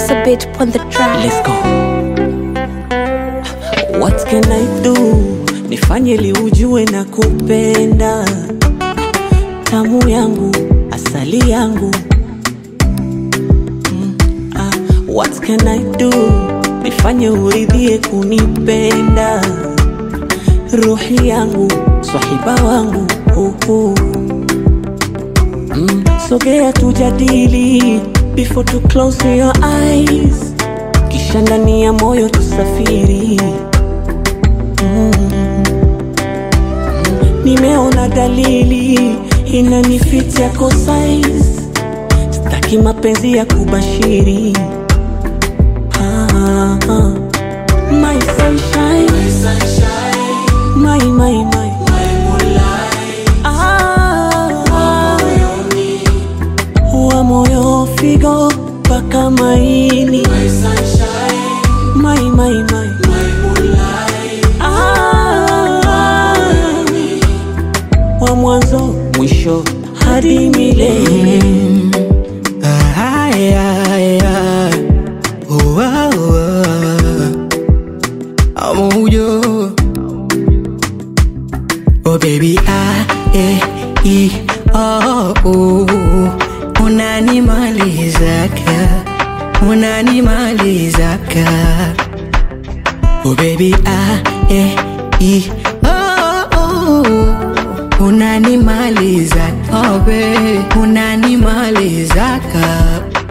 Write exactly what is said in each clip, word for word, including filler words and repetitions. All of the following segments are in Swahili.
It's a bit on the track. Let's go. What can I do? Nifanye li ujue na kupenda. Tamu yangu, asali yangu. mm, ah, What can I do? Nifanye uridhie kunipenda. Ruhi yangu, swahiba wangu. uh, uh. mm, Sogea tujadili before to close your eyes. Kisha ndani ya moyo tusafiri. mm. Nimeona dalili inanifit yako size. Sitaki mapenzi ya kubashiri. ah, ah. My sunshine, my sunshine, my my my my moonlight. Ah, wa moyo figo paka maini. My sunshine, my my my my moonlight. Ah, wa mwanzo mwisho hadi milele. mm. ah, yeah, yeah. Oh, oh, oh. Amuyo. Oh baby, ah, eh, eh, oh, oh. Unanimalizaka, unanimalizaka. Oh baby, ah, eh, eh, oh, oh. Unanimalizaka, oh baby, unanimalizaka.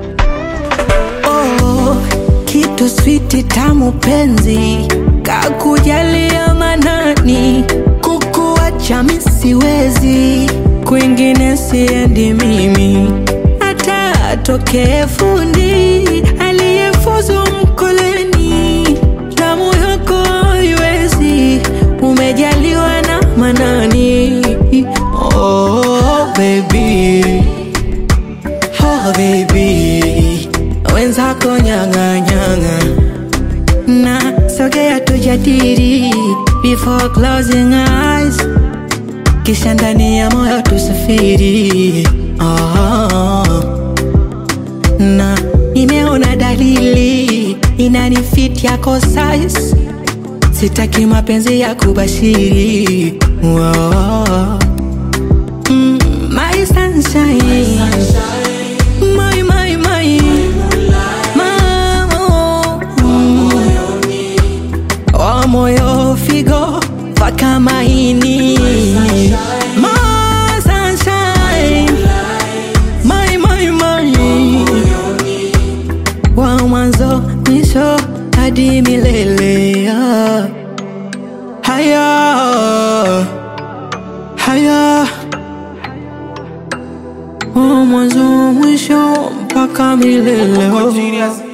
Oh, kitu switi tamu penzi, kakujalia manani, kukuacha mimi siwezi, kwingine siendi mimi. Hata atokee fundi aliyefuzu mkoleni, damu yako haiwezi, umejaliwa na manani. Oh baby, oh baby, wenzako nyanga nyanga. Na sogea tujadili before closing eyes. Kisha ndani ya moyo tusafiri. oh. Na nimeona dalili inanifit yako size. Sitaki mapenzi ya kubashiri. oh. mm, My sunshine, my sunshine, my my my wa moyo figo paka maini. My sunshine, my my my wa mwanzo mwisho hadi milele. Haya haya, wa mwanzo mwisho mpaka milele.